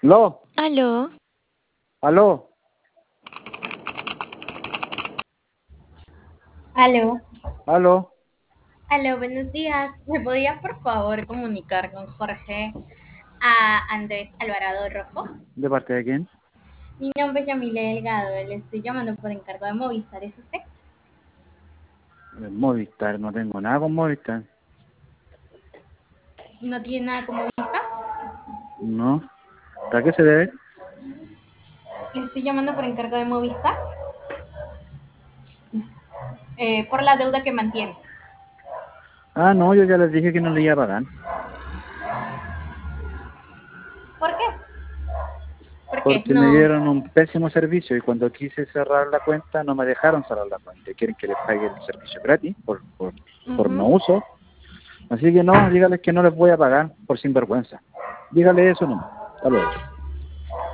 ¿Aló? Aló, ¿Aló? Aló, ¿Aló? aló, buenos días. ¿Me podría por favor comunicar con Jorge Andrés Alvarado Rojo? ¿De parte de quién? Mi nombre es Yamile Delgado, le estoy llamando por encargo de Movistar, ¿es usted? Movistar, no tengo nada con Movistar. ¿No tiene nada con Movistar? No. ¿A qué se debe? Le estoy llamando por encargo de Movistar, por la deuda que mantiene. Ah, no, yo ya les dije que no le iba a pagar. ¿Por qué? Porque Porque me no. dieron un pésimo servicio y cuando quise cerrar la cuenta no me dejaron cerrar la cuenta. Quieren que les pague el servicio gratis por no Ujú. uso. Así que no, dígales que no les voy a pagar por sinvergüenza. Dígale eso nomás. Hasta luego.